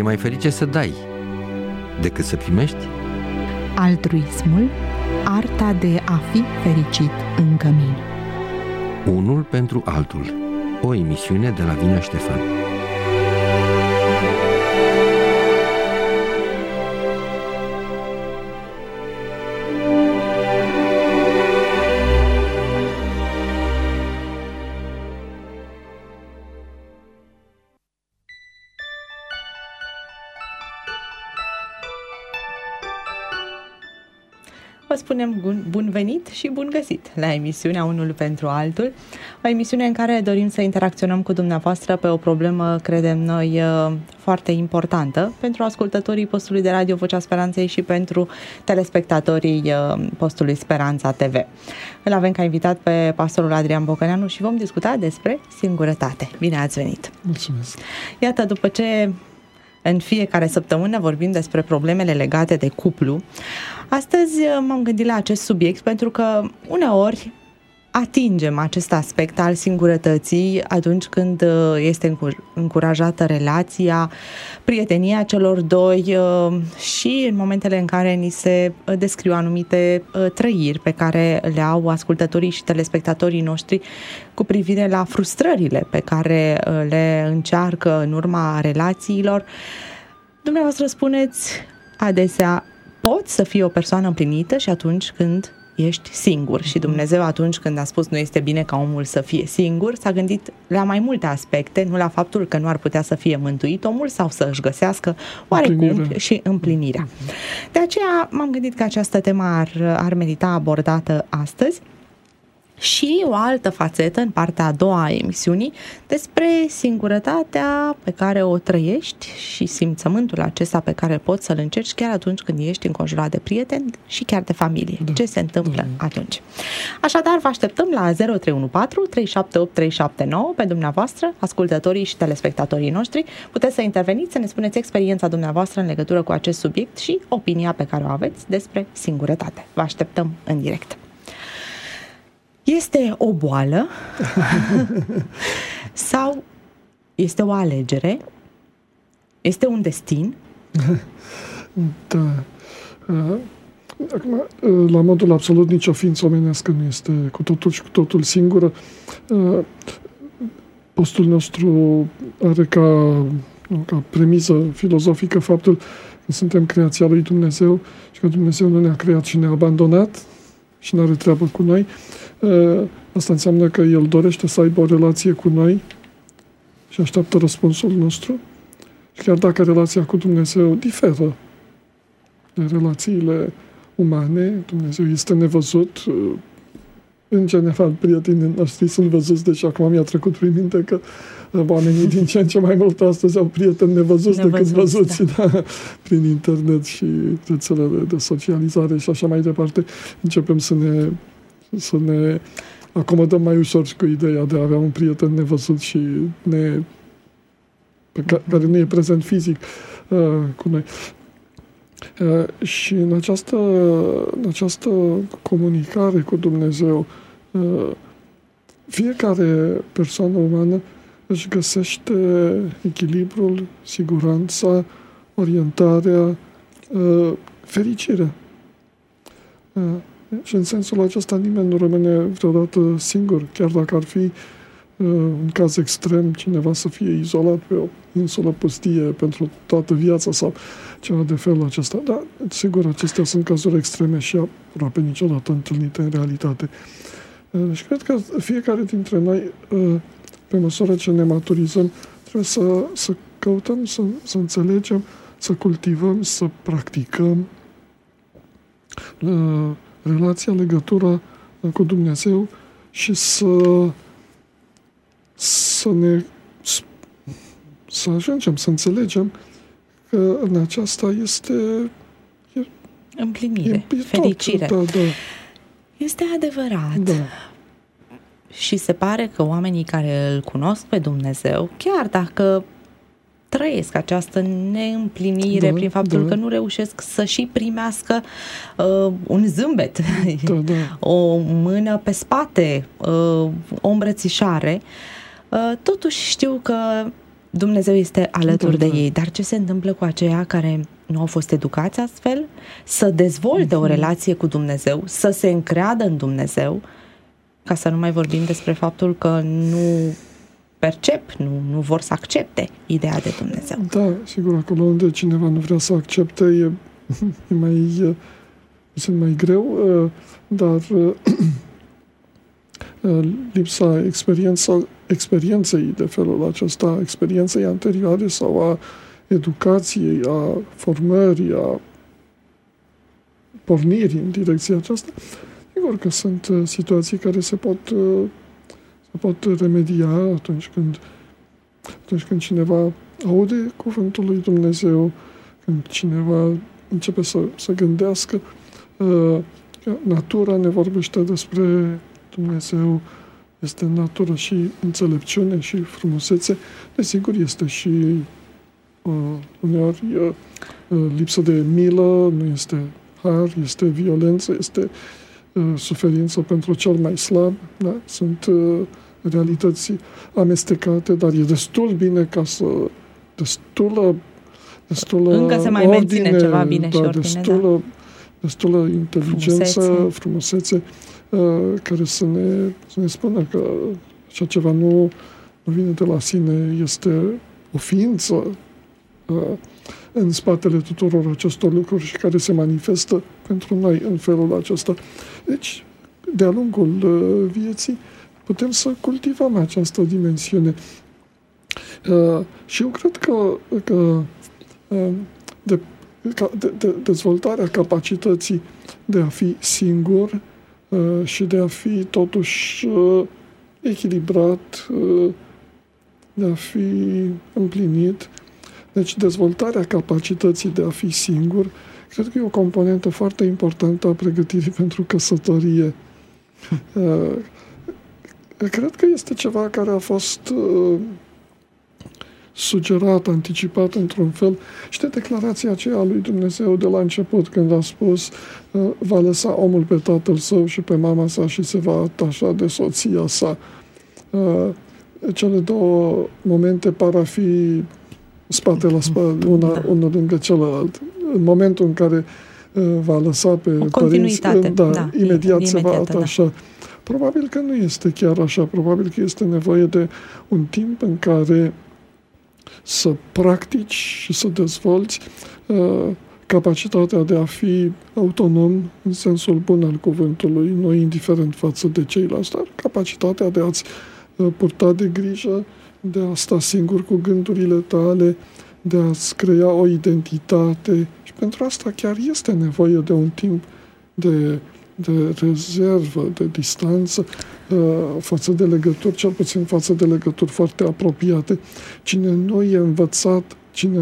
mai ferice să dai decât să primești? Altruismul, arta de a fi fericit în cămin. Unul pentru altul. O emisiune de la Vina Ștefan. Vă spunem bun venit și bun găsit la emisiunea Unul pentru altul, o emisiune în care dorim să interacționăm cu dumneavoastră pe o problemă, credem noi, foarte importantă pentru ascultătorii postului de radio Vocea Speranței și pentru telespectatorii postului Speranța TV. Îl avem ca invitat pe pastorul Adrian Bocăneanu și vom discuta despre singurătate. Bine ați venit! Mulțumesc! Iată, după ce în fiecare săptămână vorbim despre problemele legate de cuplu, astăzi m-am gândit la acest subiect pentru că uneori atingem acest aspect al singurătății atunci când este încurajată relația, prietenia celor doi și în momentele în care ni se descriu anumite trăiri pe care le au ascultătorii și telespectatorii noștri cu privire la frustrările pe care le încearcă în urma relațiilor. Dumneavoastră spuneți adesea, poți să fii o persoană împlinită și atunci când ești singur. Și Dumnezeu, atunci când a spus nu este bine ca omul să fie singur, s-a gândit la mai multe aspecte, nu la faptul că nu ar putea să fie mântuit omul sau să își găsească oarecum și împlinirea. De aceea m-am gândit că această temă ar merita abordată astăzi. Și o altă fațetă, în partea a doua a emisiunii, despre singurătatea pe care o trăiești și simțământul acesta pe care poți să-l încerci chiar atunci când ești înconjurat de prieteni și chiar de familie. Da. Ce se întâmplă atunci? Așadar, vă așteptăm la 0314 378 379 pe dumneavoastră, ascultătorii și telespectatorii noștri. Puteți să interveniți, să ne spuneți experiența dumneavoastră în legătură cu acest subiect și opinia pe care o aveți despre singurătate. Vă așteptăm în direct. Este o boală sau este o alegere? Este un destin? Da. Acum, la modul absolut, nicio ființă omenească nu este cu totul și cu totul singură. Postul nostru are ca premisă filozofică faptul că suntem creația lui Dumnezeu și că Dumnezeu nu ne-a creat și ne-a abandonat și nu are treabă cu noi. Asta înseamnă că El dorește să aibă o relație cu noi și așteaptă răspunsul nostru. Și chiar dacă relația cu Dumnezeu diferă de relațiile umane, Dumnezeu este nevăzut. În general, prietenii noștri sunt văzuți, deci acum mi-a trecut prin minte că oamenii din ce în ce mai mult astăzi au prieteni nevăzuți decât văzuți, da, prin internet și rețelele de socializare și așa mai departe. Începem să ne acomodăm mai ușor cu ideea de a avea un prieten nevăzut și care nu e prezent fizic cu noi. Și în această comunicare cu Dumnezeu, fiecare persoană umană își găsește echilibrul, siguranța, orientarea, fericirea. Și în sensul acesta nimeni nu rămâne vreodată singur, chiar dacă ar fi în caz extrem cineva să fie izolat pe o insulă pustie pentru toată viața sau ceva de felul acesta. Dar, sigur, acestea sunt cazuri extreme și aproape niciodată întâlnite în realitate. Și cred că fiecare dintre noi, pe măsură ce ne maturizăm, trebuie să căutăm, să înțelegem, să cultivăm, să practicăm relația, legătura cu Dumnezeu și să ajungem să înțelegem că în aceasta este împlinire, fericire. Da. Este adevărat. Da. Și se pare că oamenii care îl cunosc pe Dumnezeu, chiar dacă trăiesc această neîmplinire prin faptul că nu reușesc să și primească un zâmbet, o mână pe spate, o îmbrățișare, totuși știu că Dumnezeu este alături de ei, dar ce se întâmplă cu aceia care nu au fost educați astfel? Să dezvolte o relație cu Dumnezeu, să se încreadă în Dumnezeu, ca să nu mai vorbim despre faptul că nu percep, nu vor să accepte ideea de Dumnezeu. Da, sigur, acolo unde cineva nu vrea să accepte e mai greu, dar lipsa experienței de felul acesta, experienței anterioare sau a educației, a formării, a pornirii în direcția aceasta, sigur că sunt situații care se pot remedia atunci când cineva aude cuvântul lui Dumnezeu, când cineva începe să gândească. Natura ne vorbește despre Dumnezeu, este natură și înțelepciune și frumusețe. Desigur, este și uneori lipsă de milă, nu este har, este violență, este suferință pentru cel mai slab. Da? Sunt realități amestecate, dar e destul bine ca să destulă încă se mai ordine, menține ceva bine și ordine, destulă inteligență, frumusețe, care să ne spună că așa ceva nu vine de la sine, este o ființă în spatele tuturor acestor lucruri și care se manifestă pentru noi în felul acesta. Deci, de-a lungul vieții, putem să cultivăm această dimensiune. Și eu cred că dezvoltarea capacității de a fi singur și de a fi totuși echilibrat, de a fi împlinit. Deci dezvoltarea capacității de a fi singur, cred că e o componentă foarte importantă a pregătirii pentru căsătorie. Cred că este ceva care a fost sugerat, anticipat într-un fel și de declarația aceea a lui Dumnezeu de la început, când a spus va lăsa omul pe tatăl său și pe mama sa și se va atașa de soția sa. Cele două momente par a fi spate la spate, unul lângă celălalt. În momentul în care va lăsa pe părinți, imediat se va atașa. Da. Probabil că nu este chiar așa. Probabil că este nevoie de un timp în care să practici și să dezvolți capacitatea de a fi autonom în sensul bun al cuvântului, nu indiferent față de ceilalți, dar capacitatea de a-ți purta de grijă, de a sta singur cu gândurile tale, de a-ți crea o identitate. Și pentru asta chiar este nevoie de un timp de rezervă, de distanță față de legături, cel puțin față de legături foarte apropiate. Cine nu e învățat,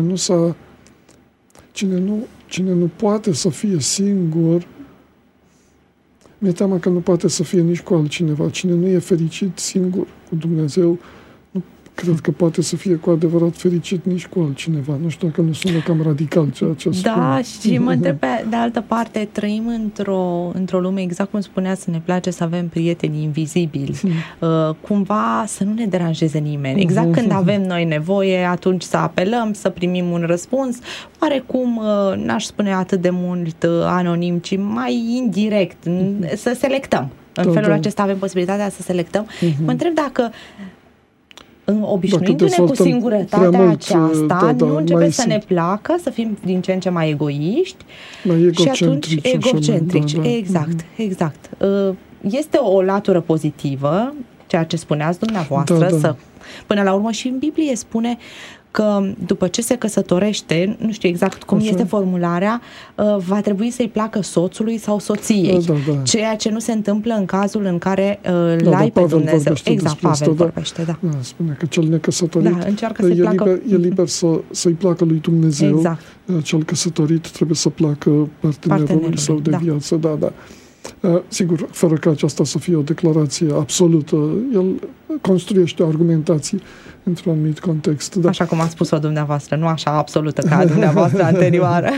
cine nu poate să fie singur, mi-e teamă că nu poate să fie nici cu altcineva. Cine nu e fericit singur cu Dumnezeu, nu cred că poate să fie cu adevărat fericit nici cu altcineva. Nu știu dacă nu sună cam radical ceea ce spun. Da, și mă întreb pe de altă parte, trăim într-o lume, exact cum spuneați, ne place să avem prieteni invizibili. Cumva să nu ne deranjeze nimeni. Exact când avem noi nevoie, atunci să apelăm, să primim un răspuns. Oarecum, n-aș spune atât de mult anonim, ci mai indirect. Să selectăm. În felul acesta avem posibilitatea să selectăm. Mă întreb dacă obișnuindu-ne cu singurătatea aceasta, nu începe să ne placă, să fim din ce în ce mai egoiști și atunci egocentrici. Exact. Este o latură pozitivă, ceea ce spuneați dumneavoastră, până la urmă și în Biblie spune că după ce se căsătorește, nu știu exact cum este formularea, va trebui să-i placă soțului sau soției. Ceea ce nu se întâmplă în cazul în care l-ai pe Dumnezeu. Exact, Pavel vorbește, da. Spune că cel necăsătorit e liber să-i placă lui Dumnezeu. Exact. Cel căsătorit trebuie să placă partenerului său de viață. Da. Sigur, fără ca aceasta să fie o declarație absolută, el construiește o argumentație într-un anumit context. Da. Așa cum a spus-o dumneavoastră, nu așa absolută ca dumneavoastră anterioară.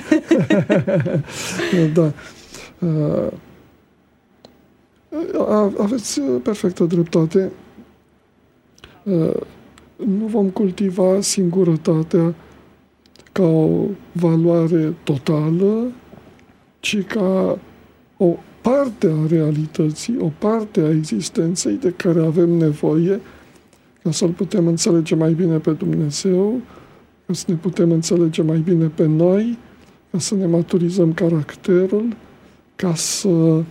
Da. Aveți perfectă dreptate. nu vom cultiva singurătatea ca o valoare totală, ci ca o parte a realității, o parte a existenței de care avem nevoie ca să-L putem înțelege mai bine pe Dumnezeu, ca să ne putem înțelege mai bine pe noi, ca să ne maturizăm caracterul, ca să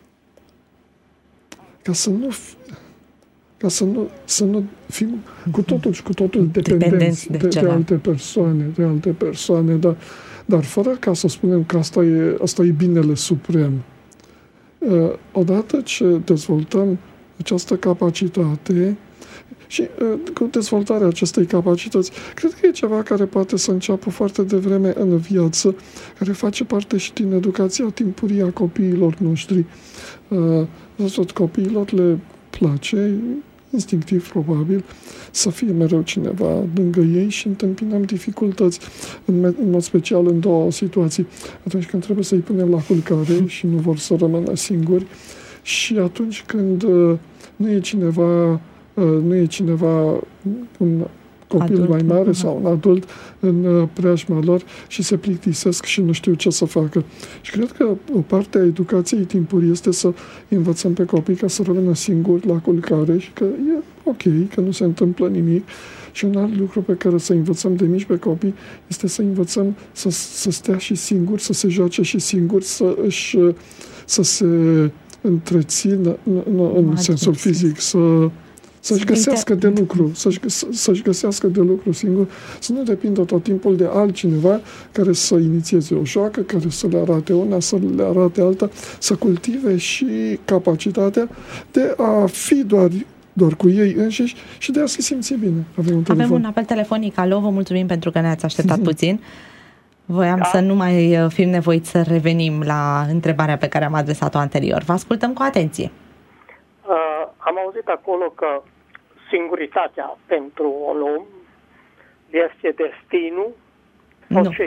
nu fim cu totul și cu totul dependenți de alte persoane, dar fără ca să spunem că asta e binele suprem. Odată ce dezvoltăm această capacitate și cu dezvoltarea acestei capacități, cred că e ceva care poate să înceapă foarte devreme în viață, care face parte și din educația timpurie a copiilor noștri. Tot copiilor le place, instinctiv probabil, să fie mereu cineva lângă ei și întâmpinăm dificultăți, în mod special în două situații. Atunci când trebuie să-i punem la culcare și nu vor să rămână singuri și atunci când nu e cineva, un copil adult, mai mare sau un adult în preajma lor și se plictisesc și nu știu ce să facă. Și cred că o parte a educației timpurii este să învățăm pe copii ca să rămână singuri la culcare și că e ok, că nu se întâmplă nimic. Și un alt lucru pe care să învățăm de mici pe copii este să învățăm să stea și singuri, să se joace și singuri, să se întrețină în sensul fizic, să-și găsească de lucru, să-și găsească de lucru singur, să nu depindă tot timpul de altcineva care să inițieze o joacă, care să le arate una, să le arate alta, să cultive și capacitatea de a fi doar cu ei înșiși și de a se simți bine. Avem un apel telefonic. Alo, vă mulțumim pentru că ne-ați așteptat puțin. Voiam să nu mai fim nevoiți să revenim la întrebarea pe care am adresat-o anterior. Vă ascultăm cu atenție. Am auzit acolo că singuritatea pentru un om este destinul sau ce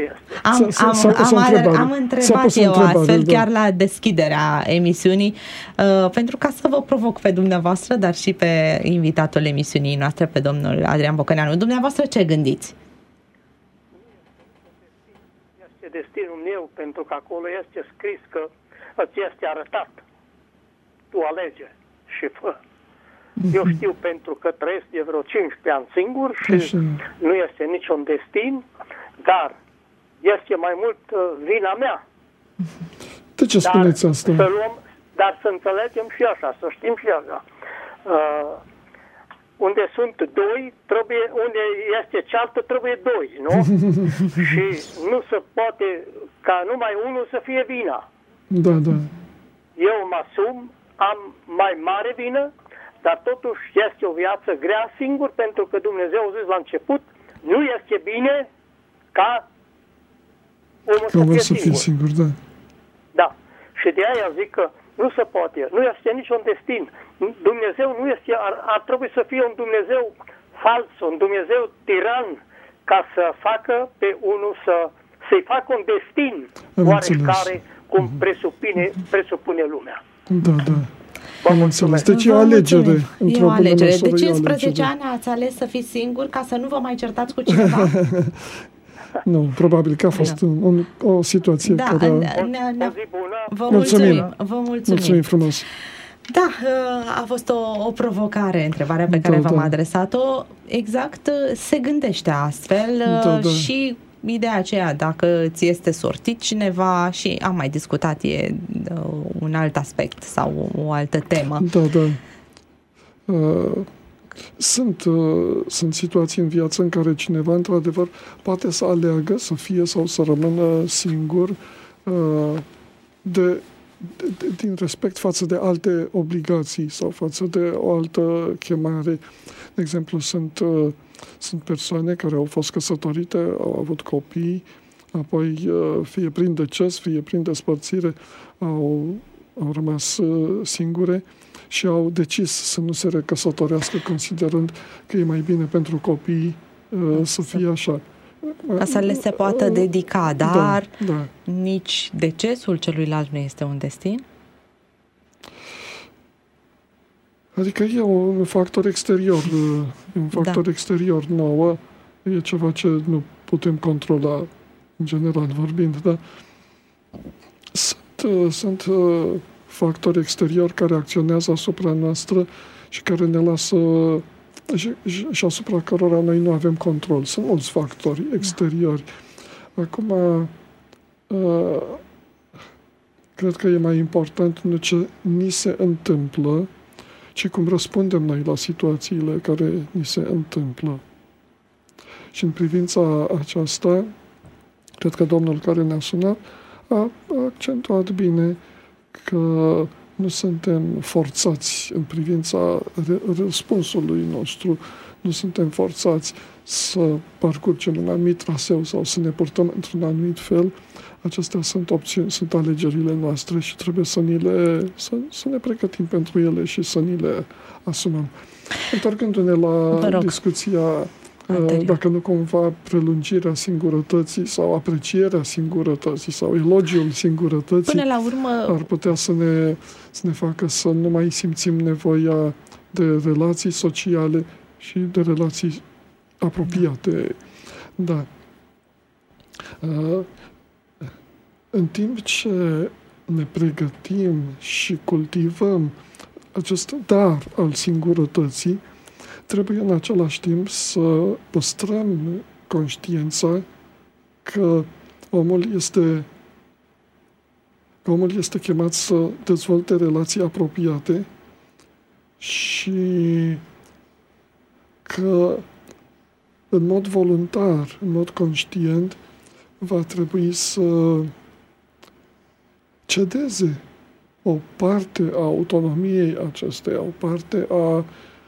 este? Am întrebat eu astfel chiar la deschiderea emisiunii pentru ca să vă provoc pe dumneavoastră, dar și pe invitatul emisiunii noastre, pe domnul Adrian Bocăneanu. Dumneavoastră ce gândiți? Este destinul meu pentru că acolo este scris că îți este arătat. Tu alege și fă. Eu știu pentru că trăiesc de vreo 15 ani singur și nu este niciun destin, dar este mai mult vina mea. De ce spuneți asta? Dar să înțelegem și așa, să știm și așa. Unde sunt doi, unde este cealaltă, trebuie doi, nu? Și nu se poate ca numai unul să fie vina. Da. Eu mă asum, am mai mare vină, dar totuși este o viață grea singur, pentru că Dumnezeu a zis la început, nu este bine ca omul să fie singur. Da. Și de aia zic că nu se poate, nu este niciun destin. Dumnezeu nu este, ar trebui să fie un Dumnezeu fals, un Dumnezeu tiran, ca să facă pe unul să-i facă un destin oarecare, cum presupune lumea. Da. Am înțeles. Deci e o alegere. E o alegere. De 15 ani ați ales să fiți singur ca să nu vă mai certați cu cineva? Nu, probabil că a fost o situație care... Vă mulțumim. Mulțumim frumos. Da, a fost o provocare, întrebarea pe care v-am adresat-o. Exact, se gândește astfel și ideea aceea, dacă ți este sortit cineva, și am mai discutat, e un alt aspect sau o altă temă. Sunt situații în viață în care cineva, într-adevăr, poate să aleagă să fie sau să rămână singur din respect față de alte obligații sau față de o altă chemare. De exemplu, sunt persoane care au fost căsătorite, au avut copii, apoi fie prin deces, fie prin despărțire, au rămas singure și au decis să nu se recăsătorească, considerând că e mai bine pentru copii să fie așa. Ca să le se poată dedica, dar nici decesul celuilalt nu este un destin? Adică e un factor exterior, exterior nouă, e ceva ce nu putem controla, în general vorbind, dar sunt factori exteriori care acționează asupra noastră și care ne lasă și asupra cărora noi nu avem control. Sunt mulți factori exteriori. Acum, cred că e mai important nu ce ni se întâmplă, ci cum răspundem noi la situațiile care ni se întâmplă. Și în privința aceasta, cred că domnul care ne-a sunat a accentuat bine că nu suntem forțați în privința răspunsului nostru, nu suntem forțați să parcurgem un anumit traseu sau să ne purtăm într-un anumit fel. Acestea sunt opțiuni, sunt alegerile noastre și trebuie să ne pregătim pentru ele și să ni le asumăm. Întorcându-ne la discuția, dacă nu cumva prelungirea singurătății sau aprecierea singurătății sau elogiul singurătății, până la urmă, ar putea să ne facă să nu mai simțim nevoia de relații sociale și de relații apropiate. Da. În timp ce ne pregătim și cultivăm acest dar al singurătății, trebuie în același timp să păstrăm conștiința că omul este chemat să dezvolte relații apropiate și că în mod voluntar, în mod conștient, va trebui să cedeze o parte a autonomiei acesteia, o parte a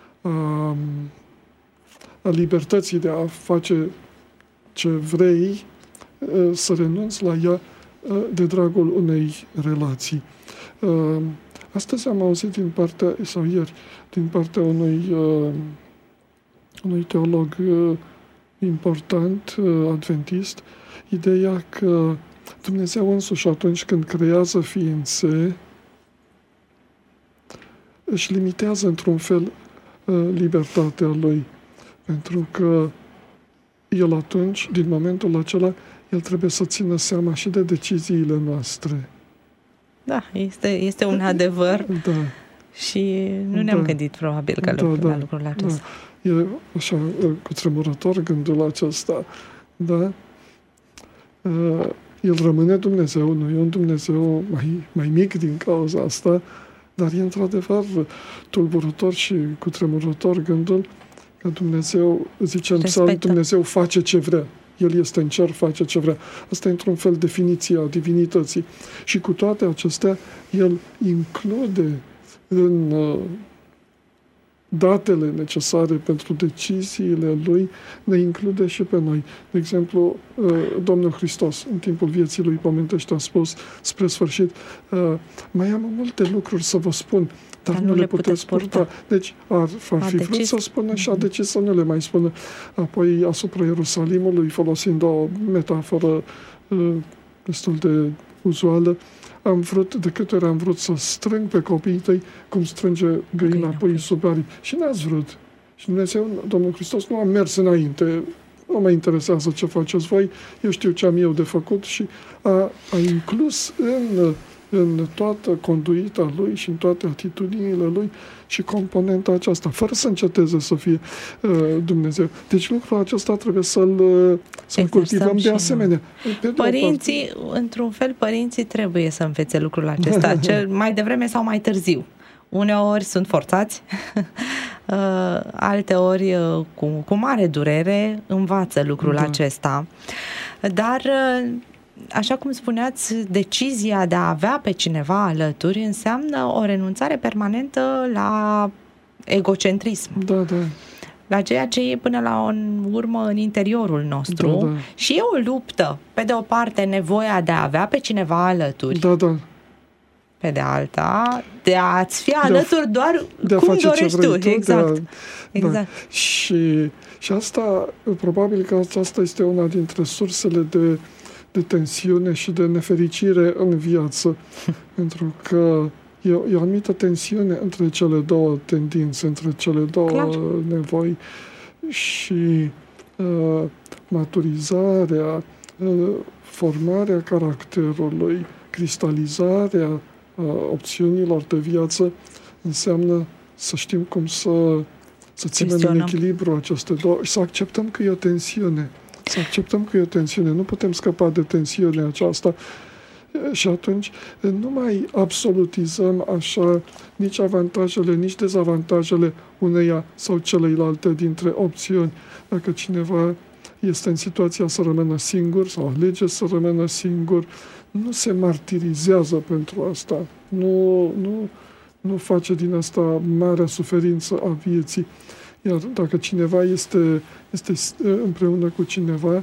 libertății de a face ce vrei, să renunți la ea de dragul unei relații. Astăzi am auzit ieri, din partea unui teolog important, adventist, ideea că Dumnezeu însuși, atunci când creează ființe, își limitează într-un fel libertatea Lui. Pentru că El atunci, din momentul acela, El trebuie să țină seama și de deciziile noastre. Da, este un adevăr. Da. Și nu ne-am gândit probabil că la lucrul acesta. Da. E așa cutremurător gândul acesta. Da? El rămâne Dumnezeu, nu e un Dumnezeu mai mic din cauza asta, dar e într-adevăr tulburător și cutremurător gândul că Dumnezeu, zice în psalm, Dumnezeu face ce vrea. El este în cer, face ce vrea. Asta e într-un fel definiția divinității. Și cu toate acestea, El include în datele necesare pentru deciziile Lui, ne include și pe noi. De exemplu, Domnul Hristos, în timpul vieții Lui pământești, a spus spre sfârșit, mai am multe lucruri să vă spun, dar nu le puteți purta. Deci ar fi vrut să spună și a decis să nu le mai spună. Apoi, asupra Ierusalimului, folosind o metaforă destul de uzuală, de câte ori am vrut să strâng pe copiii tăi cum strânge găina pui sub aripi. Și n-ați vrut. Și Dumnezeu, Domnul Hristos, nu a mers înainte. Nu mă interesează ce faceți voi, eu știu ce am eu de făcut și a inclus în toată conduita Lui și în toate atitudinile Lui și componenta aceasta, fără să înceteze să fie Dumnezeu. Deci lucrul acesta trebuie să-l cultivăm de asemenea. Părinții, într-un fel, părinții trebuie să învețe lucrul acesta, cel mai devreme sau mai târziu. Uneori sunt forțați, alteori cu mare durere învață lucrul acesta. Dar așa cum spuneați, decizia de a avea pe cineva alături înseamnă o renunțare permanentă la egocentrism. Da, da. La ceea ce e până la urmă în interiorul nostru. Da, da. Și e o luptă. Pe de o parte, nevoia de a avea pe cineva alături. Da, da. Pe de alta, de a-ți fi alături doar cum dorești tu. Exact. Exact. Da. Și asta, probabil că asta este una dintre sursele de tensiune și de nefericire în viață. Pentru că e o anumită tensiune între cele două tendințe, între cele două nevoi și maturizarea, formarea caracterului, cristalizarea opțiunilor de viață înseamnă să știm cum să ținem în echilibru aceste două și să acceptăm că e o tensiune. Să acceptăm că e o tensiune. Nu putem scăpa de tensiunea aceasta. Și atunci nu mai absolutizăm așa nici avantajele, nici dezavantajele uneia sau celeilalte dintre opțiuni. Dacă cineva este în situația să rămână singur sau alege să rămână singur, nu se martirizează pentru asta. Nu face din asta marea suferință a vieții. Iar dacă cineva este împreună cu cineva,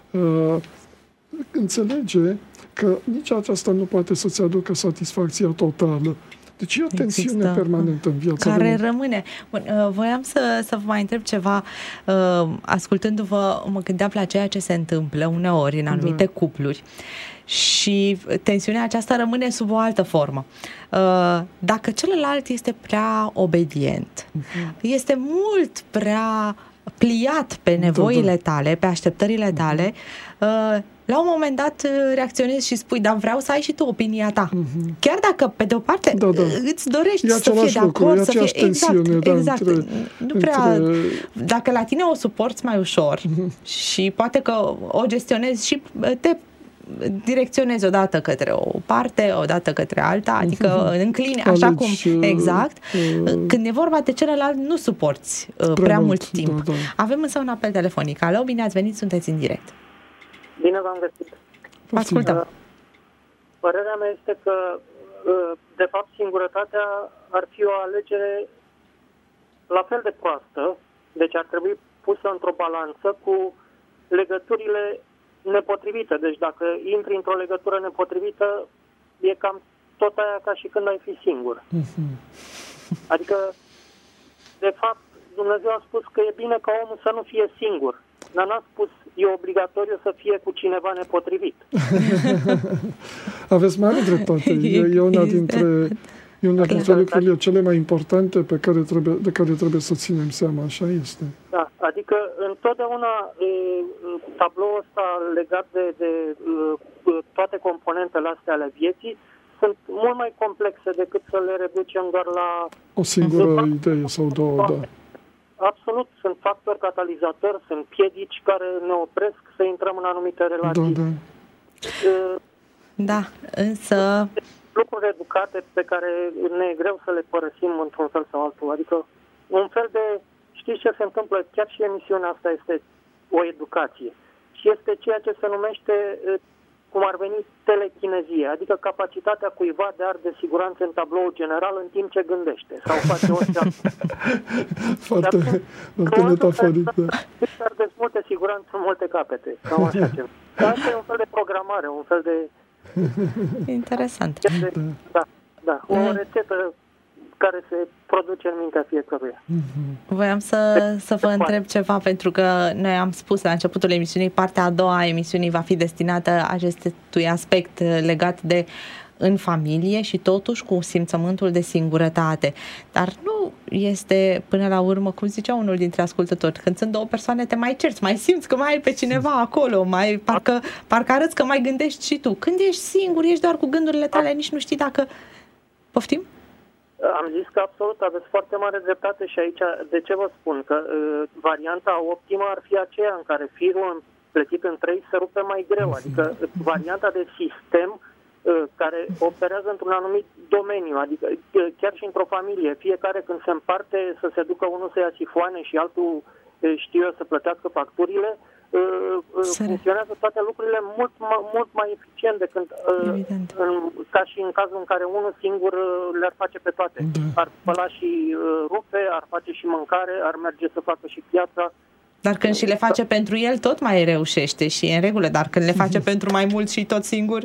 înțelege că nici aceasta nu poate să-ți aducă satisfacția totală. Deci e o tensiune permanentă în viața care rămâne. Bun, voiam să vă mai întreb ceva. Ascultându-vă, mă gândeam la ceea ce se întâmplă uneori în anumite cupluri și tensiunea aceasta rămâne sub o altă formă. Dacă celălalt este prea obedient, este mult prea pliat pe nevoile tale, pe așteptările tale, la un moment dat reacționezi și spui, dar vreau să ai și tu opinia ta. Chiar dacă, pe de o parte, îți dorești să fie de acord, să fie exact. Nu prea, dacă la tine o suporți mai ușor și poate că o gestionezi și te direcționezi odată către o parte, odată către alta, adică înclini așa cum... Exact. Când e vorba de celălalt, nu suporți prea mult timp. Avem însă un apel telefonic. Alo, bine ați venit, sunteți în direct. Bine v-am găsit. Ascultăm. Părerea mea este că, de fapt, singurătatea ar fi o alegere la fel de proastă, deci ar trebui pusă într-o balanță cu legăturile nepotrivite. Deci dacă intri într-o legătură nepotrivită, e cam tot aia ca și când ai fi singur. Adică, de fapt, Dumnezeu a spus că e bine ca omul să nu fie singur. Dar n-a spus e obligatoriu să fie cu cineva nepotrivit. Aveți mare dreptate. E una dintre lucrurile cele mai importante de care trebuie să ținem seama. Așa este. Da, adică întotdeauna tabloul ăsta legat de toate componentele astea ale vieții sunt mult mai complexe decât să le reducem doar la o singură idee sau două, da. Absolut, sunt factori catalizatori, sunt piedici care ne opresc să intrăm în anumite relații. Da, însă... Lucruri educate pe care ne e greu să le părăsim într-un fel sau altul. Adică un fel de... Știți ce se întâmplă? Chiar și emisiunea asta este o educație. Și este ceea ce se numește, cum ar veni, telechinezie. Adică capacitatea cuiva de a arde siguranță în tabloul general în timp ce gândește. Sau face orice altceva. Foarte metaforic. Ardeți multe siguranță în multe capete. Sau așa ceva. Asta e un fel de programare, un fel de... Interesant. Da. O rețetă care se produce în mintea fiecăruia. Voiam să vă întreb ceva, pentru că noi am spus la începutul emisiunii, partea a doua a emisiunii va fi destinată acestui aspect legat de în familie și totuși cu simțământul de singurătate. Dar nu este până la urmă, cum zicea unul dintre ascultători, când sunt două persoane te mai cerți, mai simți că mai ai pe cineva acolo, parcă arăți că mai gândești și tu. Când ești singur, ești doar cu gândurile tale, nici nu știi dacă... Poftim? Am zis că absolut aveți foarte mare dreptate și aici, de ce vă spun? Că varianta optimă ar fi aceea în care firul împletit în trei se rupe mai greu, adică varianta de sistem care operează într-un anumit domeniu, adică chiar și într-o familie, fiecare când se împarte să se ducă unul să ia sifoane și altul, știu eu, să plătească facturile, funcționează toate lucrurile mult mai eficient decât ca și în cazul în care unul singur le-ar face pe toate. Ar spăla și rufe, ar face și mâncare, ar merge să facă și piața. Dar când și le face pentru el, tot mai reușește și e în regulă, dar când le face pentru mai mulți și tot singur...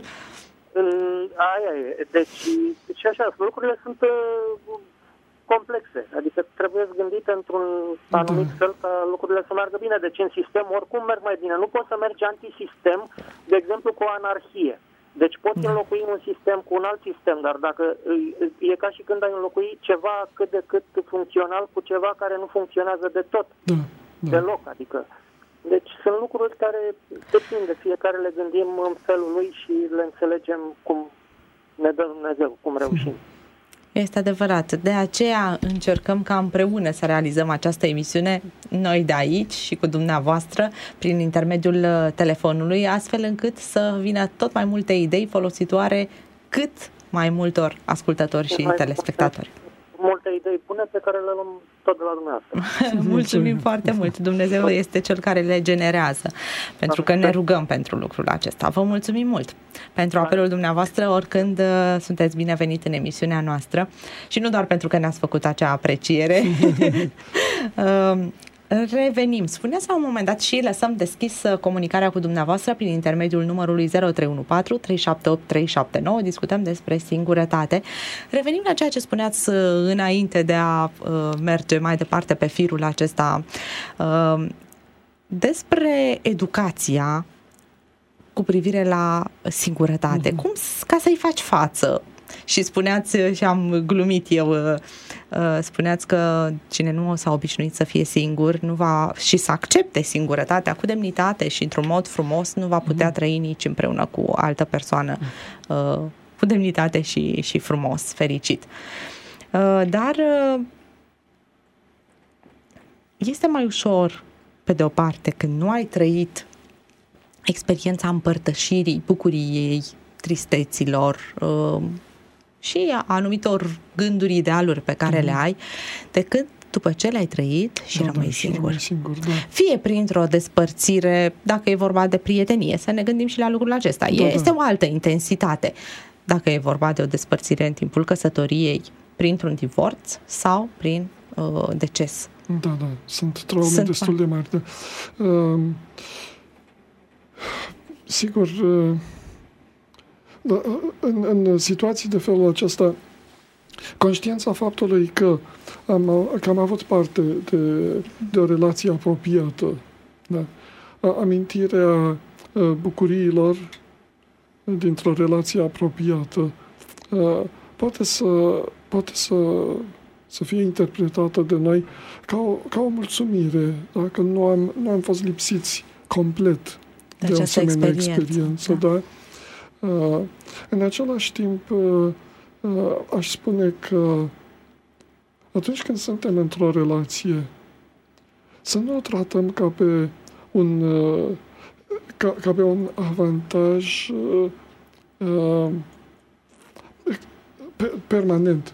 Aia e. Deci și așa, lucrurile sunt complexe. Adică trebuie gândite într-un anumit fel ca lucrurile să meargă bine. Deci în sistem oricum merg mai bine. Nu poți să mergi antisistem, de exemplu, cu anarhie. Deci poți înlocui un sistem cu un alt sistem, dar dacă e ca și când ai înlocui ceva cât de cât funcțional cu ceva care nu funcționează de tot, deloc, adică. Deci sunt lucruri care depinde, fiecare le gândim în felul lui și le înțelegem cum ne dă Dumnezeu, cum reușim. Este adevărat. De aceea încercăm ca împreună să realizăm această emisiune, noi de aici și cu dumneavoastră, prin intermediul telefonului, astfel încât să vină tot mai multe idei folositoare cât mai multor ascultători și telespectatori. Multe idei bune pe care le luăm tot de la dumneavoastră. Mulțumim foarte mult. Dumnezeu este Cel care le generează, pentru că ne rugăm pentru lucrul acesta. Vă mulțumim mult pentru apelul dumneavoastră, oricând sunteți binevenit în emisiunea noastră și nu doar pentru că ne-ați făcut acea apreciere. Revenim. Spuneați la un moment dat și lăsăm deschis comunicarea cu dumneavoastră prin intermediul numărului 0314 378 379. Discutăm despre singurătate. Revenim la ceea ce spuneați înainte de a merge mai departe pe firul acesta despre educația cu privire la singurătate. Cum ca să-i faci față? Și spuneați, și am glumit eu, spuneați că cine nu s-a obișnuit să fie singur nu va, și să accepte singurătatea cu demnitate și într-un mod frumos, nu va putea trăi nici împreună cu o altă persoană cu demnitate și frumos, fericit. Dar este mai ușor, pe de o parte, când nu ai trăit experiența împărtășirii, bucuriei, tristeților și a anumitor gânduri, idealuri pe care le ai, decât după ce le-ai trăit și rămâi singur. Fie printr-o despărțire, dacă e vorba de prietenie, să ne gândim și la lucrul acesta. Este o altă intensitate. Dacă e vorba de o despărțire în timpul căsătoriei, printr-un divorț sau prin deces. Da, sunt traume destul de mari. Da. Sigur, în situații de felul acesta, conștiința faptului că am avut parte de o relație apropiată, da, amintirea bucuriilor dintr-o relație apropiată, poate să fie interpretată de noi ca o mulțumire, dacă nu am fost lipsiți complet de o asemenea experiență. Da? În același timp, aș spune că atunci când suntem într-o relație, să nu o tratăm ca pe un avantaj permanent,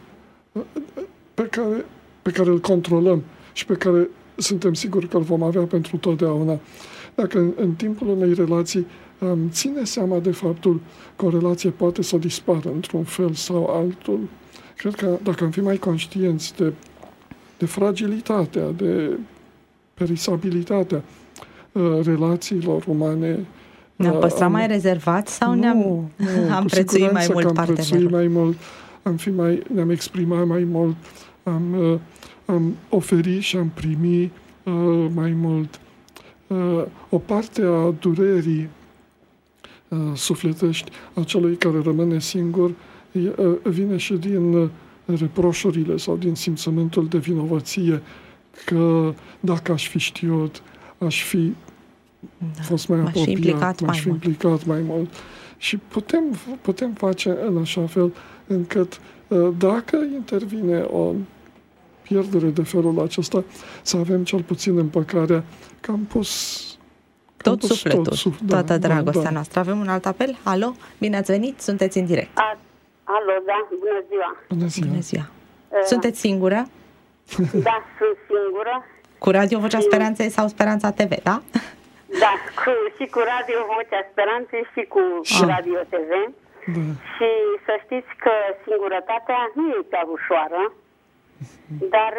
pe care îl controlăm și pe care suntem siguri că îl vom avea pentru totdeauna. Dacă în timpul unei relații ține seama de faptul că o relație poate să dispară într-un fel sau altul, cred că dacă am fi mai conștienți de fragilitatea, de perisabilitatea relațiilor umane, ne-am păstrat mai rezervat sau am prețuit mai mult partenerul? Ne-am exprimat mai mult, am oferit și am primit mai mult. O parte a durerii sufletești a celui care rămâne singur vine și din reproșurile sau din simțământul de vinovăție că dacă aș fi știut, aș fi fost mai apropiat, m-aș fi implicat mai mult. Și putem face în așa fel încât dacă intervine o pierdere de felul acesta, să avem cel puțin împăcarea că am pus tot sufletul, toată dragostea noastră. Avem un alt apel? Alo? Bine ați venit? Sunteți în direct. Alo, da, bună ziua. Bună ziua. Sunteți singură? Da, sunt singură. Cu Radio Vocea Speranței sau Speranța TV, da? Da, și cu Radio Vocea Speranței și cu Radio TV. Și să știți că singurătatea nu e chiar ușoară, dar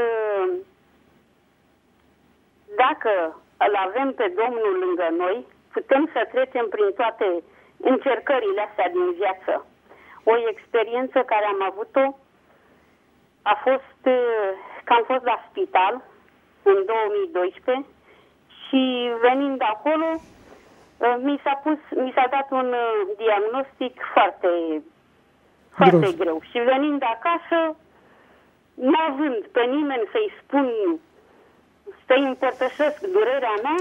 dacă îl avem pe Domnul lângă noi, putem să trecem prin toate încercările astea din viață. O experiență care am avut-o a fost că am fost la spital în 2012 și venind de acolo mi s-a dat un diagnostic foarte greu. Și venind acasă, n-având pe nimeni să-i spun, să-i împărtășesc durerea mea,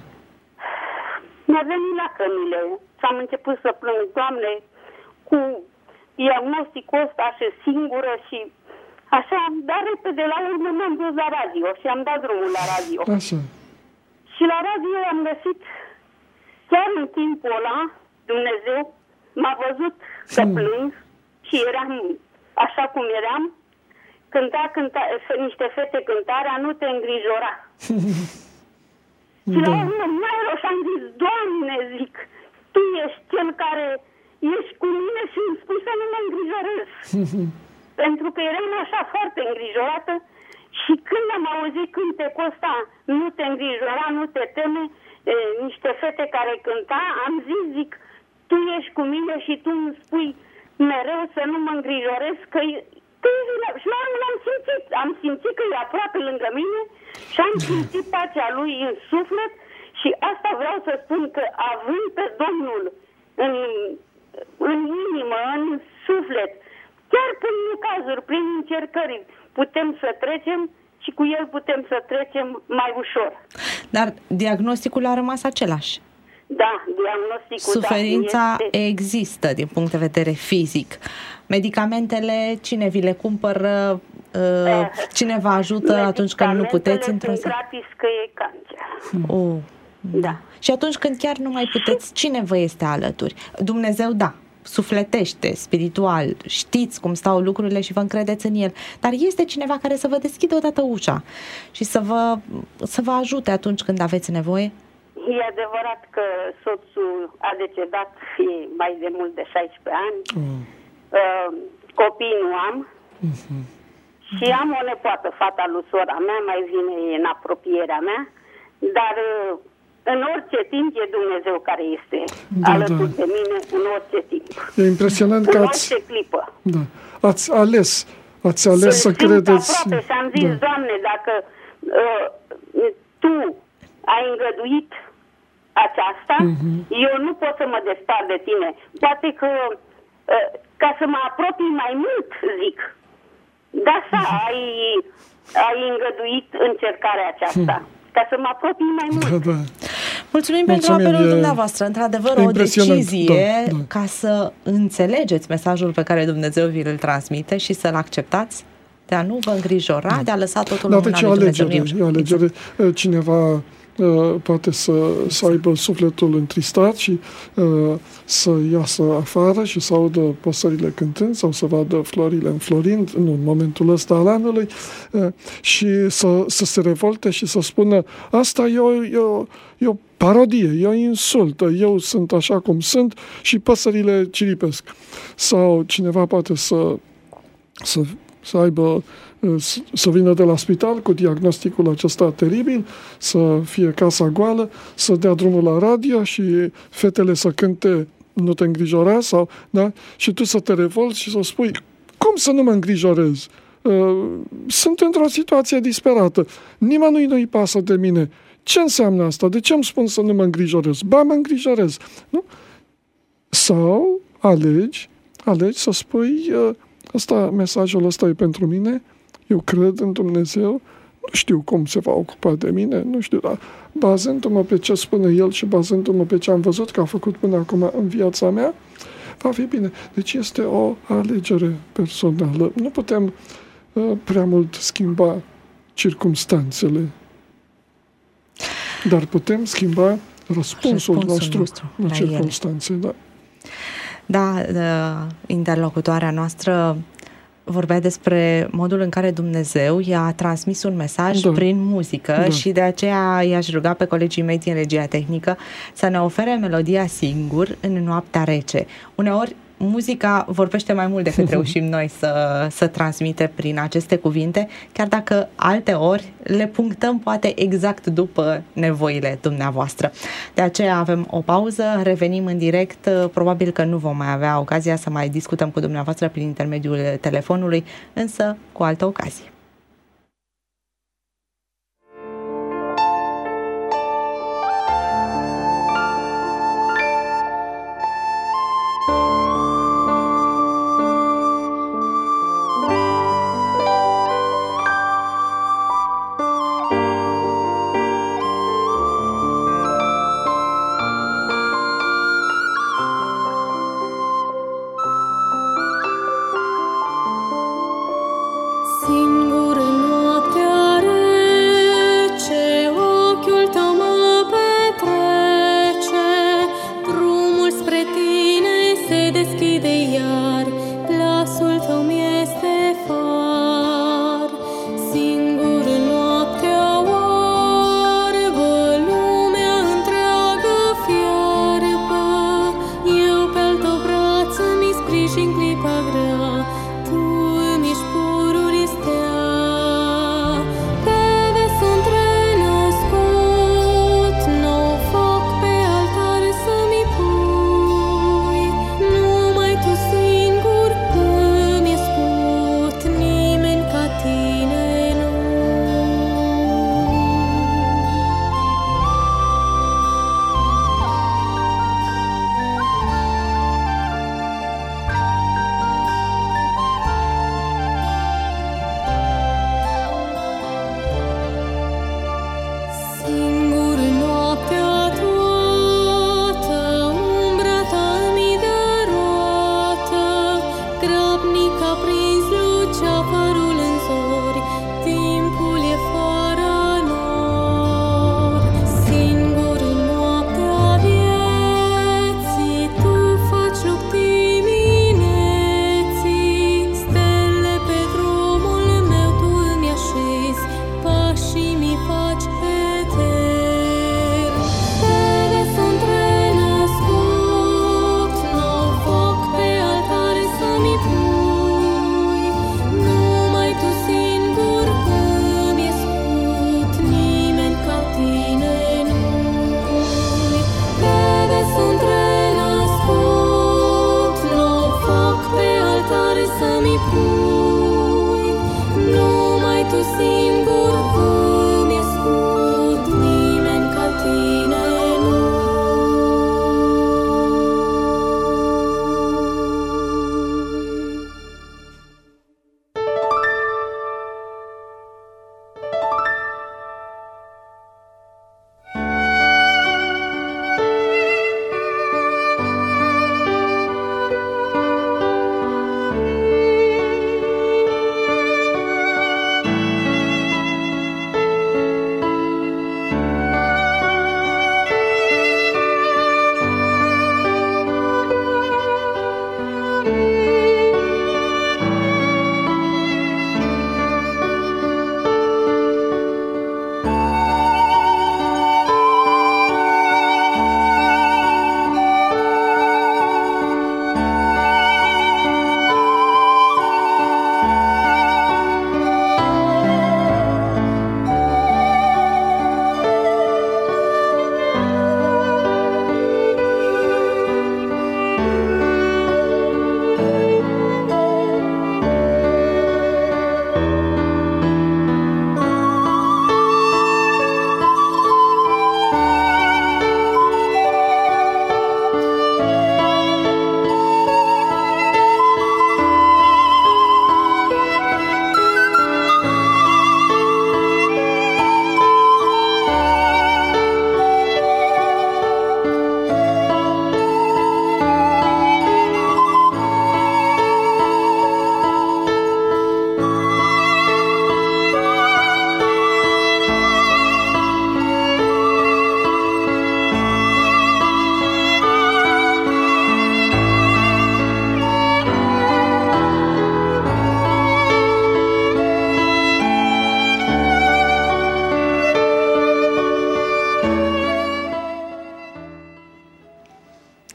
mi-a venit lacrimile și am început să plâng, Doamne, cu diagnosticul ăsta și singură și așa, dar repede la urmă m-am dus la radio și am dat drumul la radio. Așa. Și la radio am găsit, chiar în timpul ăla, Dumnezeu m-a văzut să plâng și eram așa cum eram, cânta niște fete cântarea, nu te îngrijora. Și la urmă mai rău și am zis, Doamne, zic, Tu ești cel care ești cu mine și îmi spui să nu mă îngrijorez. Pentru că eram așa foarte îngrijorată și când am auzit cântecul ăsta, nu te îngrijora, nu te teme, niște fete care cânta, am zis, zic, Tu ești cu mine și Tu îmi spui mereu să nu mă îngrijorez, că și la urmă am simțit că e aproape lângă mine și am simțit pacea Lui în suflet și asta vreau să spun că având pe Domnul în inimă, în suflet, chiar prin cazuri, prin încercări, putem să trecem și cu El putem să trecem mai ușor. Dar diagnosticul a rămas același. Da, diagnosticul Suferința există din punct de vedere fizic. Medicamentele, cine vi le cumpără, cine vă ajută atunci când nu puteți într-o zi? Gratis că e cancer. Da. Și atunci când chiar nu mai puteți, cine vă este alături? Dumnezeu, da, sufletește, spiritual, știți cum stau lucrurile și vă încredeți în El, dar este cineva care să vă deschidă odată ușa și să vă ajute atunci când aveți nevoie? E adevărat că soțul a decedat mai de mult de 16 ani. Copii nu am. Și am o nepoată, fata lui sora mea, mai vine în apropierea mea, dar în orice timp e Dumnezeu care este alături de mine, în orice timp. E impresionant că în orice clipă. Da. Ați ales să credeți. Aproape și am zis, Doamne, dacă Tu ai îngăduit aceasta, eu nu pot să mă despart de Tine. Poate că ca să mă apropii mai mult, zic. Da, ai îngăduit încercarea aceasta. Ca să mă apropii mai mult. Da. Mulțumim pentru apelul dumneavoastră. Într-adevăr, o decizie ca să înțelegeți mesajul pe care Dumnezeu vi-l transmite și să-l acceptați, de a nu vă îngrijora, de a lăsa totul în mâna lui Dumnezeu. E o alegere. Cineva poate să aibă sufletul întristat și să iasă afară și să audă păsările cântând sau să vadă florile înflorind în momentul ăsta al anului și să se revolte și să spună asta e o parodie, e o insultă, eu sunt așa cum sunt și păsările ciripesc. Sau cineva poate să aibă să vină de la spital cu diagnosticul acesta teribil, să fie casa goală, să dea drumul la radio și fetele să cânte nu te îngrijora și tu să te revolți și să spui cum să nu mă îngrijorez? Sunt într-o situație disperată. Nimănui nu-i pasă de mine. Ce înseamnă asta? De ce îmi spun să nu mă îngrijorez? Ba, mă îngrijorez. Nu? Sau alegi să spui mesajul ăsta e pentru mine, eu cred în Dumnezeu, nu știu cum se va ocupa de mine, nu știu, dar bazându-mă pe ce spune El și bazându-mă pe ce am văzut că a făcut până acum în viața mea, va fi bine. Deci este o alegere personală. Nu putem prea mult schimba circumstanțele, dar putem schimba răspunsul nostru la circumstanțe. Da, interlocutoarea noastră vorbea despre modul în care Dumnezeu i-a transmis un mesaj prin muzică și de aceea i-aș ruga pe colegii mei din regia tehnică să ne ofere melodia Singur în noaptea rece. Uneori muzica vorbește mai mult decât reușim noi să transmite prin aceste cuvinte, chiar dacă alte ori le punctăm poate exact după nevoile dumneavoastră. De aceea avem o pauză, revenim în direct, probabil că nu vom mai avea ocazia să mai discutăm cu dumneavoastră prin intermediul telefonului, însă cu altă ocazie.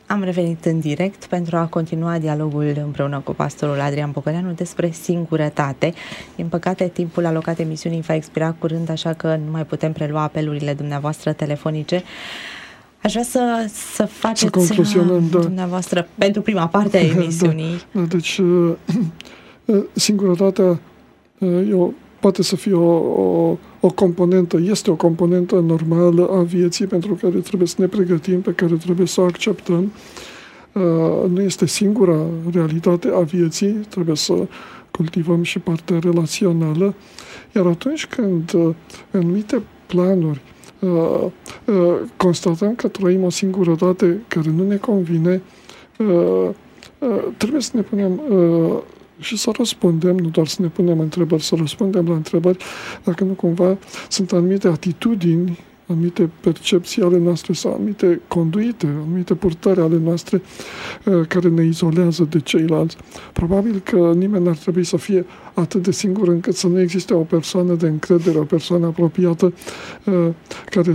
Am revenit în direct pentru a continua dialogul împreună cu pastorul Adrian Pocăreanu despre singurătate. Din păcate, timpul alocat emisiunii va expira curând, așa că nu mai putem prelua apelurile dumneavoastră telefonice. Aș vrea să faceți dumneavoastră pentru prima parte a emisiunii. Deci, singurătatea poate să fie o componentă, este o componentă normală a vieții pentru care trebuie să ne pregătim, pe care trebuie să o acceptăm. Nu este singura realitate a vieții, trebuie să cultivăm și partea relațională. Iar atunci când în anumite planuri constatăm că trăim o singurătate care nu ne convine, trebuie să ne punem și să răspundem, nu doar să ne punem întrebări, să răspundem la întrebări, dacă nu cumva sunt anumite atitudini, anumite percepții ale noastre sau anumite conduite, anumite purtări ale noastre care ne izolează de ceilalți. Probabil că nimeni n-ar trebui să fie atât de singur încât să nu existe o persoană de încredere, o persoană apropiată care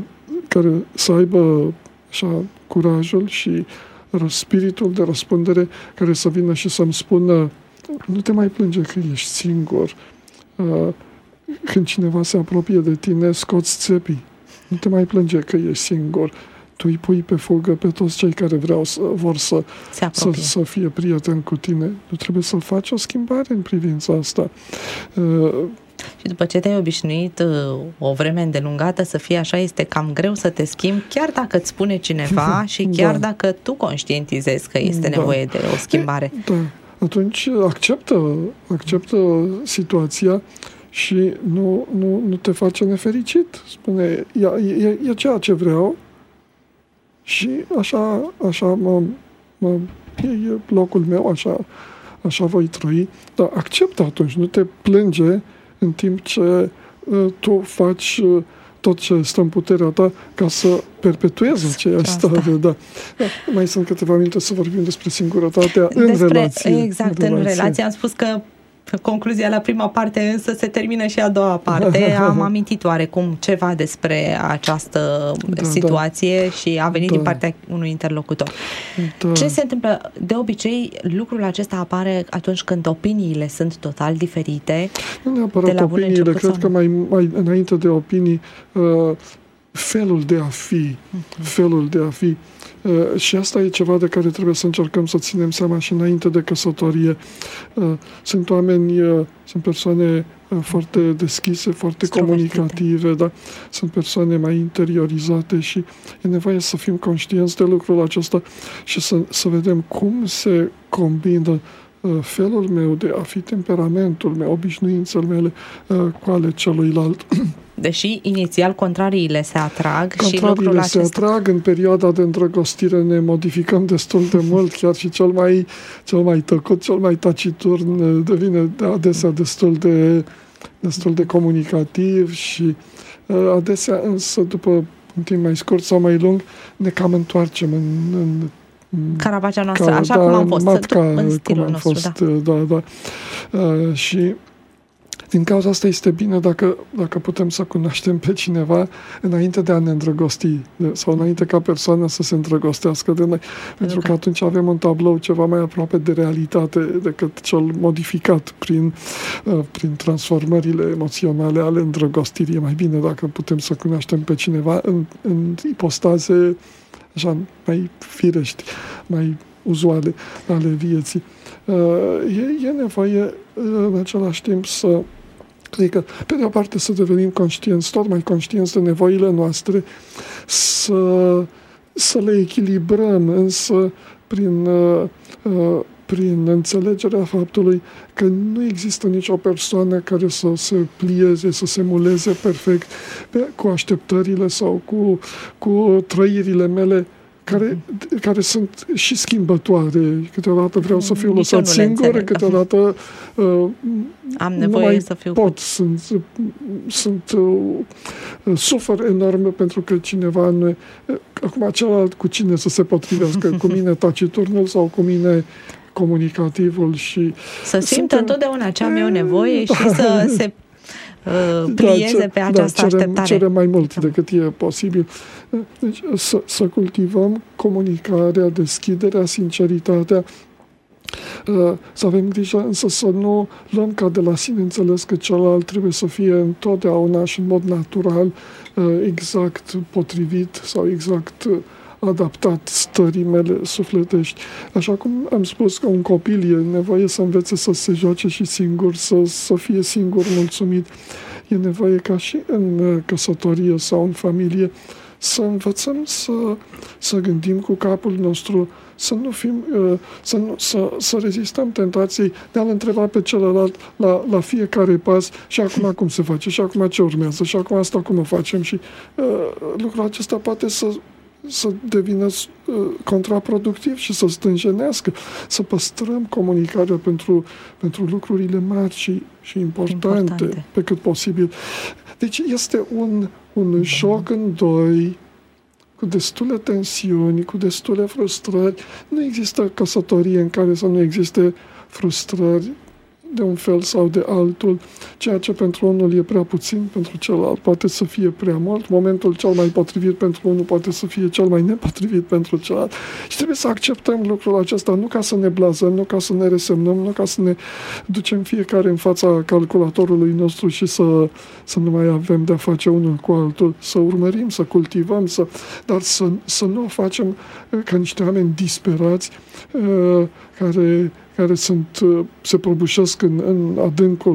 să aibă așa curajul și spiritul de răspundere, care să vină și să-mi spună: nu te mai plânge că ești singur. Când cineva se apropie de tine, scoți țepii. Nu te mai plânge că ești singur. Tu îi pui pe fugă pe toți cei care vor să fie prieteni cu tine. Nu trebuie să faci o schimbare în privința asta. Și după ce te-ai obișnuit o vreme îndelungată să fie așa, este cam greu să te schimbi, chiar dacă îți spune cineva și chiar dacă tu conștientizezi că este nevoie de o schimbare. Da. Atunci acceptă situația și nu te face nefericit. Spune, e ceea ce vreau și așa e locul meu, așa voi trăi. Dar acceptă atunci, nu te plânge în timp ce tu faci tot ce stă în puterea ta ca să perpetuezi aceeași stare. Da. Mai sunt câteva minute să vorbim despre singurătatea în relație. Exact, în relație. Am spus că concluzia la prima parte însă se termină și a doua parte. Am amintit oarecum ceva despre această situație și a venit din partea unui interlocutor. Ce se întâmplă? De obicei, lucrul acesta apare atunci când opiniile sunt total diferite. Nu neapărat opiniile, cred că mai înainte de opinii, felul de a fi. Și asta e ceva de care trebuie să încercăm să ținem seama și înainte de căsătorie. Sunt persoane foarte deschise, foarte comunicative, da? Sunt persoane mai interiorizate și e nevoie să fim conștienți de lucrul acesta și să vedem cum se combină felul meu de a fi, temperamentul meu, obișnuințele mele cu ale celuilalt. Deși inițial contrariile se atrag și lucrul acesta... se atrag, în perioada de îndrăgostire ne modificăm destul de mult, chiar și cel mai tăcut, cel mai taciturn devine adesea destul de comunicativ și adesea însă după un timp mai scurt sau mai lung ne cam întoarcem în Caravaggea noastră, așa cum am fost, în stilul nostru. Da. Și din cauza asta este bine dacă putem să cunoaștem pe cineva înainte de a ne îndrăgosti sau înainte ca persoana să se îndrăgostească de noi. Pentru că atunci avem un tablou ceva mai aproape de realitate decât cel modificat prin transformările emoționale ale îndrăgostirii. E mai bine dacă putem să cunoaștem pe cineva în ipostaze așa mai firești, mai uzuale ale vieții. E nevoie în același timp adică, pe de o parte, să devenim conștienți, tot mai conștienți de nevoile noastre, să le echilibrăm, însă prin înțelegerea faptului că nu există nicio persoană care să se plieze, să se muleze perfect cu așteptările sau cu trăirile mele, care sunt și schimbătoare. Câteodată vreau să fiu lăsat singur, câteodată am nevoie să fiu pot. Sufăr enorm pentru că cineva nu... Acum, celălalt cu cine să se potrivească? Cu mine taciturnul sau cu mine comunicativul? Și să simtă întotdeauna ce am eu nevoie și să se plieze pe această așteptare. Cerem mai mult decât e posibil. Deci să cultivăm comunicarea, deschiderea, sinceritatea, să avem grijă însă să nu luăm ca de la sine înțeles că celălalt trebuie să fie întotdeauna și în mod natural exact potrivit sau exact adaptat stării mele sufletești. Așa cum am spus că un copil e nevoie să învețe să se joace și singur, să fie singur mulțumit. E nevoie ca și în căsătorie sau în familie să învățăm să gândim cu capul nostru, să nu fim, să rezistăm tentației de a-l întreba pe celălalt la fiecare pas și acum cum se face, și acum ce urmează, și acum asta cum o facem. Și lucrul acesta poate să devină contraproductiv și să stânjenească, să păstrăm comunicarea pentru lucrurile mari și importante pe cât posibil. Deci este un joc în doi, cu destule tensiuni, cu destule frustrări. Nu există căsătorie în care să nu existe frustrări de un fel sau de altul. Ceea ce pentru unul e prea puțin, pentru celălalt poate să fie prea mult. Momentul cel mai potrivit pentru unul poate să fie cel mai nepotrivit pentru celălalt. Și trebuie să acceptăm lucrul acesta, nu ca să ne blazăm, nu ca să ne resemnăm, nu ca să ne ducem fiecare în fața calculatorului nostru și să nu mai avem de-a face unul cu altul. Să urmărim, să cultivăm, dar să nu o facem ca niște oameni disperați care se prăbușesc în adâncul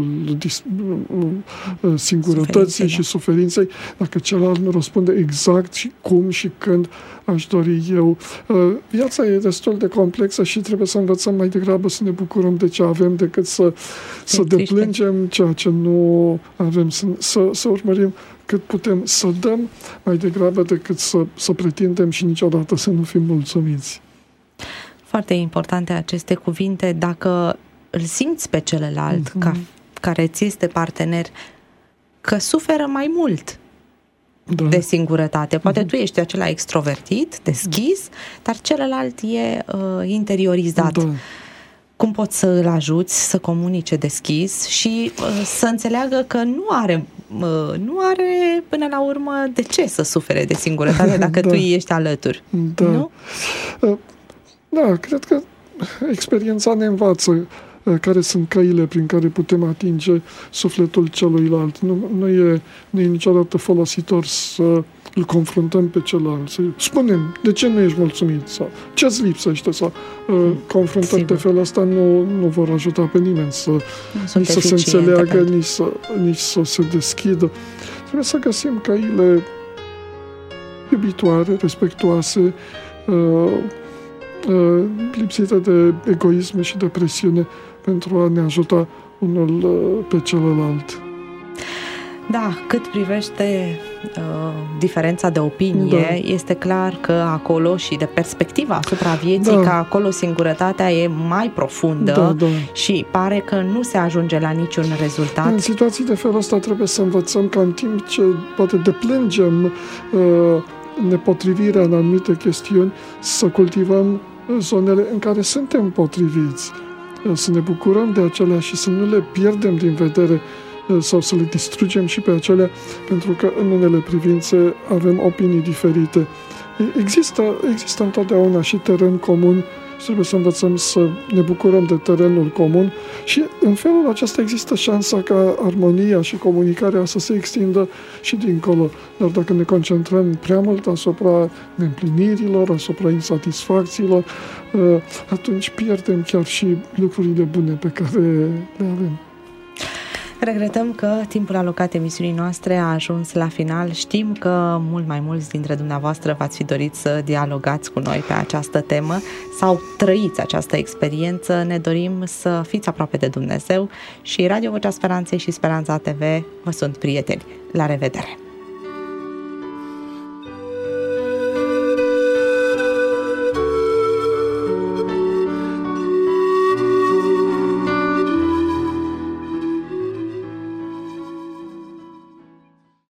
singurătății și suferinței, dacă celălalt nu răspunde exact și cum și când aș dori eu. Viața e destul de complexă și trebuie să învățăm mai degrabă să ne bucurăm de ce avem decât să deplângem ceea ce nu avem, să urmărim cât putem să dăm mai degrabă decât să pretindem și niciodată să nu fim mulțumiți. Foarte importante aceste cuvinte, dacă îl simți pe celălalt care ți este partener, că suferă mai mult de singurătate. Poate tu ești acela extrovertit, deschis, dar celălalt e interiorizat. Cum poți să îl ajuți să comunice deschis și să înțeleagă că nu are până la urmă de ce să sufere de singurătate dacă tu ești alături. Nu? Da, cred că experiența ne învață care sunt căile prin care putem atinge sufletul celuilalt. Nu e niciodată folositor să îl confruntăm pe celălalt, să spunem de ce nu ești mulțumit sau ce-ți lipsește sau confruntări de felul ăsta nu vor ajuta pe nimeni nici să se înțeleagă, nici să se deschidă. Trebuie să găsim căile iubitoare, respectuoase, lipsită de egoism și de presiune pentru a ne ajuta unul pe celălalt. Da, cât privește diferența de opinie, este clar că acolo și de perspectiva asupra vieții, că acolo singurătatea e mai profundă și pare că nu se ajunge la niciun rezultat. În situații de felul ăsta trebuie să învățăm că în timp ce poate deplângem nepotrivirea în anumite chestiuni, să cultivăm zonele în care suntem potriviți, să ne bucurăm de acelea și să nu le pierdem din vedere sau să le distrugem și pe acelea, pentru că în unele privințe avem opinii diferite. Există întotdeauna și teren comun și trebuie să învățăm să ne bucurăm de terenul comun și în felul acesta există șansa ca armonia și comunicarea să se extindă și dincolo. Dar dacă ne concentrăm prea mult asupra neîmplinirilor, asupra insatisfacțiilor, atunci pierdem chiar și lucrurile bune pe care le avem. Regretăm că timpul alocat emisiunii noastre a ajuns la final. Știm că mult mai mulți dintre dumneavoastră v-ați fi dorit să dialogați cu noi pe această temă sau trăiți această experiență. Ne dorim să fiți aproape de Dumnezeu și Radio Vocea Speranței și Speranța TV vă sunt prieteni. La revedere!